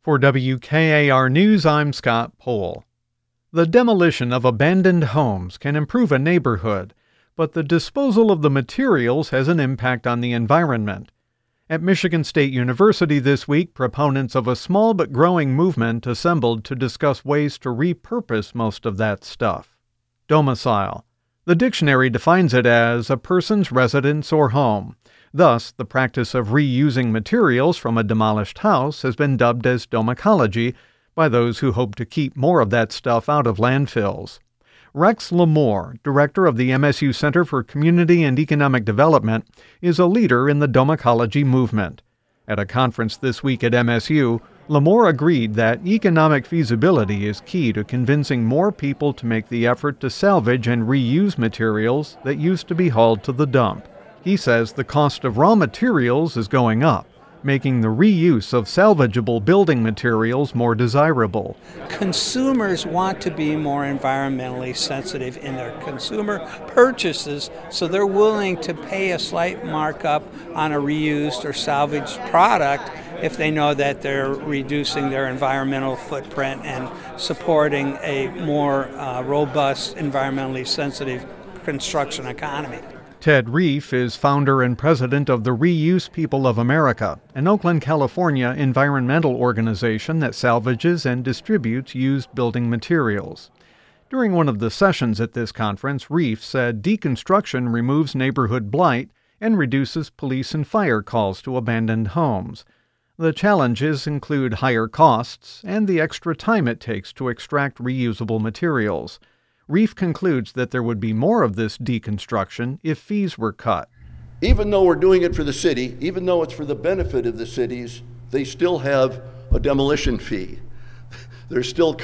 For WKAR News, I'm Scott Pohl. The demolition of abandoned homes can improve a neighborhood, but the disposal of the materials has an impact on the environment. At Michigan State University this week, proponents of a small but growing movement assembled to discuss ways to repurpose most of that stuff. Domicile. The dictionary defines it as a person's residence or home. Thus, the practice of reusing materials from a demolished house has been dubbed as domicology by those who hope to keep more of that stuff out of landfills. Rex Lamore, director of the MSU Center for Community and Economic Development, is a leader in the domicology movement. At a conference this week at MSU, Lamore agreed that economic feasibility is key to convincing more people to make the effort to salvage and reuse materials that used to be hauled to the dump. He says the cost of raw materials is going up, making the reuse of salvageable building materials more desirable. Consumers want to be more environmentally sensitive in their consumer purchases, so they're willing to pay a slight markup on a reused or salvaged product if they know that they're reducing their environmental footprint and supporting a more robust, environmentally sensitive construction economy. Ted Reef is founder and president of the Reuse People of America, an Oakland, California environmental organization that salvages and distributes used building materials. During one of the sessions at this conference, Reef said deconstruction removes neighborhood blight and reduces police and fire calls to abandoned homes. The challenges include higher costs and the extra time it takes to extract reusable materials. Reef concludes that there would be more of this deconstruction if fees were cut. Even though we're doing it for the city, even though it's for the benefit of the cities, they still have a demolition fee. There's still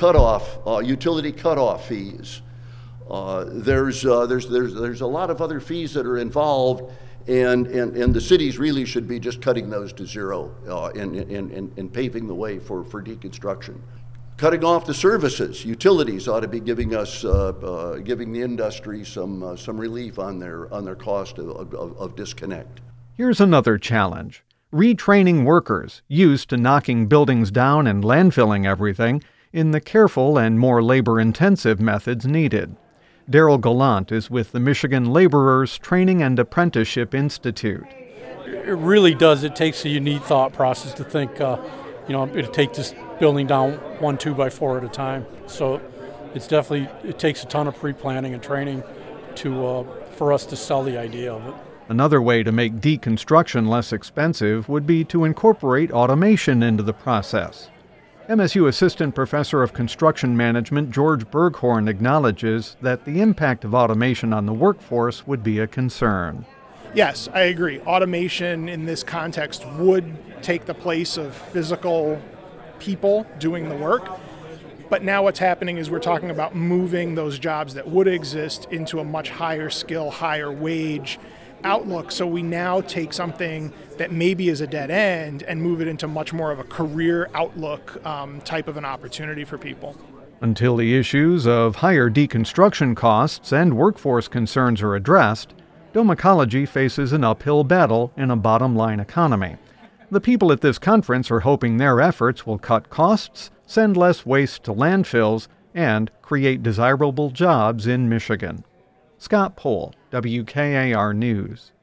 utility cutoff fees. There's a lot of other fees that are involved, and the cities really should be just cutting those to zero and paving the way for deconstruction. Cutting off the services, utilities ought to be giving the industry some relief on their cost of disconnect. Here's another challenge: retraining workers used to knocking buildings down and landfilling everything in the careful and more labor-intensive methods needed. Daryl Gallant is with the Michigan Laborers Training and Apprenticeship Institute. It really does. It takes a unique thought process to think, it'll take this building down 1 2x4 at a time. So it takes a ton of pre-planning and training for us to sell the idea of it. Another way to make deconstruction less expensive would be to incorporate automation into the process. MSU Assistant Professor of Construction Management George Berghorn acknowledges that the impact of automation on the workforce would be a concern. Yes, I agree. Automation in this context would take the place of physical people doing the work. But now what's happening is we're talking about moving those jobs that would exist into a much higher skill, higher wage outlook. So we now take something that maybe is a dead end and move it into much more of a career outlook type of an opportunity for people. Until the issues of higher deconstruction costs and workforce concerns are addressed, domicology faces an uphill battle in a bottom-line economy. The people at this conference are hoping their efforts will cut costs, send less waste to landfills, and create desirable jobs in Michigan. Scott Pohl, WKAR News.